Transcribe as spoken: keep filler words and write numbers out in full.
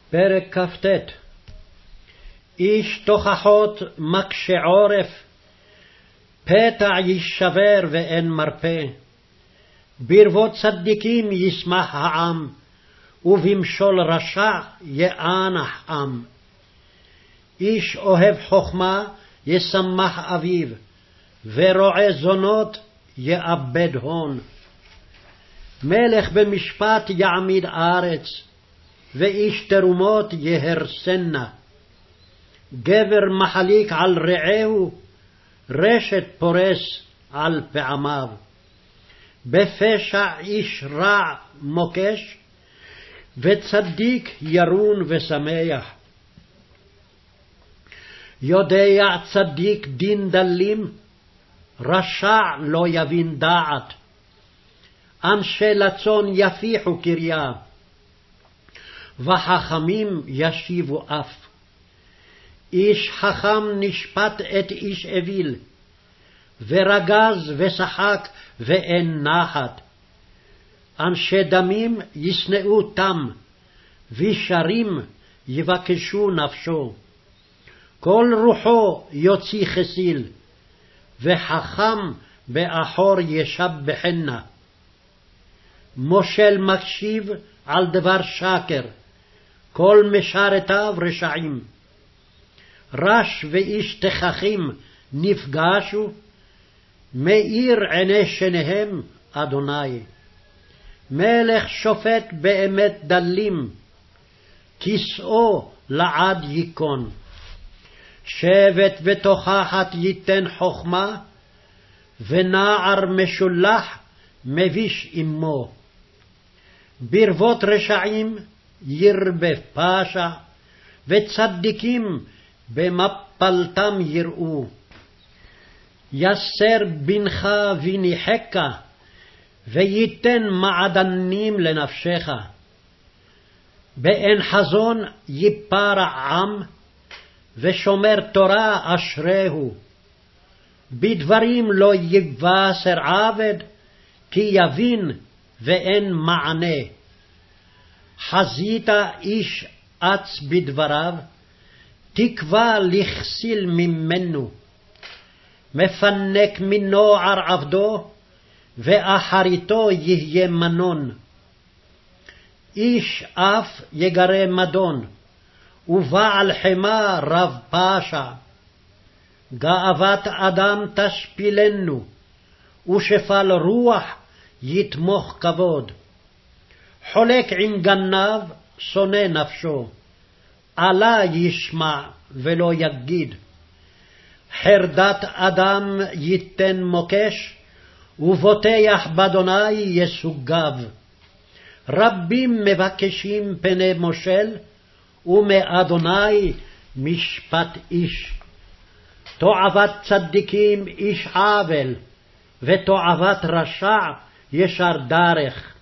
פרק כ"ט. איש תוכחות מקשה עורף, פתע יישבר ואין מרפא. ברבות צדיקים ישמח העם, ובמשול רשע יאנח עם. איש אוהב חכמה ישמח אביו, ורועה זונות יאבד הון. מלך במשפט יעמיד ארץ, ואיש תרומות יהרסנה. גבר מחליק על רעהו, רשת פורס על פעמיו. בפשע איש רע מוקש, וצדיק ירון ושמח. יודע צדיק דין דלים, רשע לא יבין דעת. אנשי לצון יפיחו קריה, וחכמים ישיבו אף. איש חכם נשפט את איש אוויל, ורגז ושחק ואין נחת. אנשי דמים ישנאו תם, וישרים יבקשו נפשו. כל רוחו יוציא חסיל, וחכם באחור ישבחנה. מושל מקשיב על דבר שקר, כל משרתיו רשעים. רש ואיש תככים נפגשו, מאיר עיני שניהם אדוני. מלך שופט באמת דלים, כסאו לעד ייכון. שבט ותוכחת ייתן חכמה, ונער משולח מביש אמו. ברבות רשעים ירבה פשע, וצדיקים במפלתם יראו. יסר בנך וניחקה, וייתן מעדנים לנפשך. באין חזון ייפרע עם, ושומר תורה אשריהו. בדברים לא יבשר עבד, כי יבין ואין מענה. חזית איש אץ בדבריו, תקווה לכסיל ממנו. מפנק מנוער עבדו, ואחריתו יהיה מנון. איש אף יגרה מדון, ובעל חמה רב פשע. גאוות אדם תשפילנו, ושפל רוח יתמוך כבוד. חולק עם גנב שונא נפשו, עלה ישמע ולא יגיד. חרדת אדם ייתן מוקש, ובוטח באדוני יסוגיו. רבים מבקשים פני מושל, ומאדוני משפט איש. תועבת צדיקים איש עוול, ותועבת רשע ישר דרך.